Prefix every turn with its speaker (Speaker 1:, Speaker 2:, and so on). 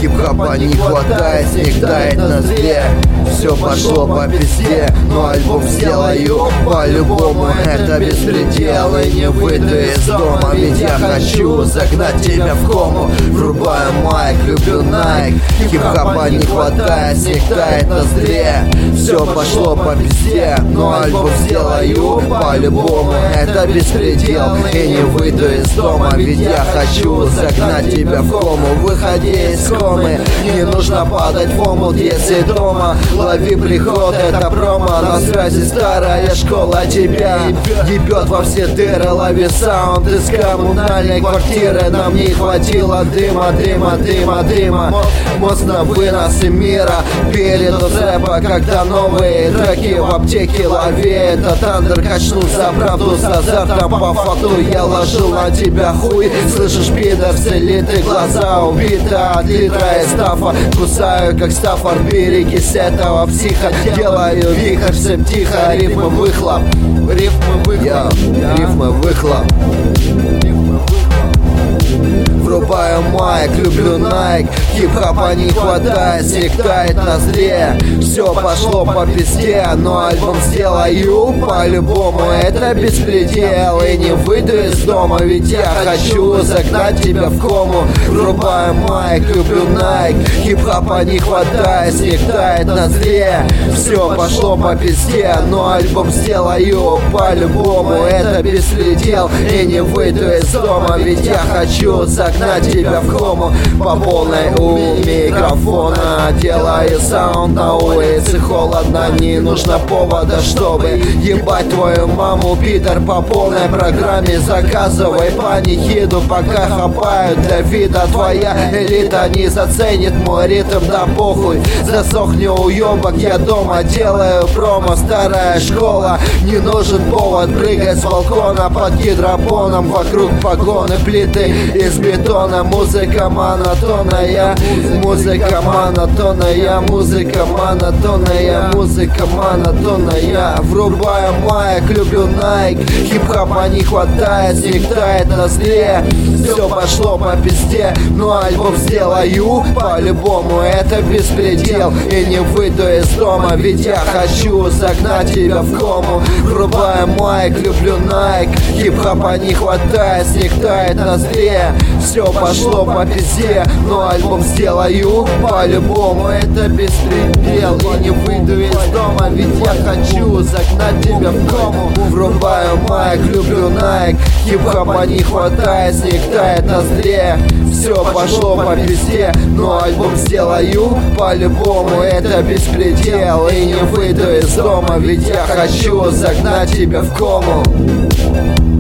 Speaker 1: Хип-хопа не хватает, снег тает на зле. Все пошло по пизде, но альбом сделаю по-любому. Это беспредел, и не выйду из дома, ведь я хочу загнать тебя в кому. Врубаю майк, люблю Найк. Хип-хопа не хватает, снег тает на зле. Все пошло по пизде, но альбом сделаю по-любому. Это беспредел, и не выйду из дома, ведь я хочу загнать тебя в кому. Выходи из комы, не нужно падать в омут, если дома. Лови приход, это промо, на связи старая школа тебя ебет во все дыры. Лови саунд из коммунальной квартиры. Нам не хватило дыма, дыма, дыма, дыма. Мозг на выносы мира, передоз рэпа, когда новые треки в аптеке. Лови этот андер, качну за правду, с азартом по факту. Я ложил на тебя хуй, слышишь, пидор, слиты глаза убиты от литра из стафа. Кусаю, как Стаффорд, берегись этого психа. Делаю вихрь, всем тихо, рифмы выхлоп. Рифмы выхлоп, рифмы выхлоп. Врубаю майк, люблю Найк. Хип-хопа не хватает, снег тает на зле. Все пошло по пизде, но альбом сделаю по-любому. Это беспредел, и не выйду из дома, ведь я хочу загнать тебя в кому. Врубаю майк, люблю Найк. Хип-хопа не хватает, снег тает на зле. Все пошло по пизде, но альбом сделаю по-любому. Это беспредел, и не выйду из дома, ведь я хочу загнать тебя в кому. По полной у микрофона делаю саунд на улице. Холодно, не нужно повода, чтобы ебать твою маму, пидор. По полной программе заказывай панихиду, пока хапают для вида. Твоя элита не заценит мой ритм, да похуй. Засохни, уебок, я дома делаю промо. Старая школа, не нужен повод прыгать с балкона под гидропоном. Вокруг погоны, плиты из бетона. Музыка монотонная, музыка монотонная, музыка монотонная, музыка монотонная. Врубаю майк, люблю Найк. Хип-хопа не хватает, снег тает на зле. Все пошло по пизде, но альбом сделаю по-любому. Это беспредел, и не выйду из дома, ведь я хочу загнать тебя в кому. Врубаю майк, люблю Найк. Хип-хопа не хватает, снег тает на зле. Все пошло по пизде, но альбом сделаю по-любому. Это беспредел, и не выйду из дома, ведь я хочу загнать тебя в кому. Врубаю майк, люблю Найк. Хип-хопа не хватает, снег тает на зле. Все пошло по пизде, но альбом сделаю по-любому. Это беспредел, и не выйду из дома, ведь я хочу загнать тебя в кому.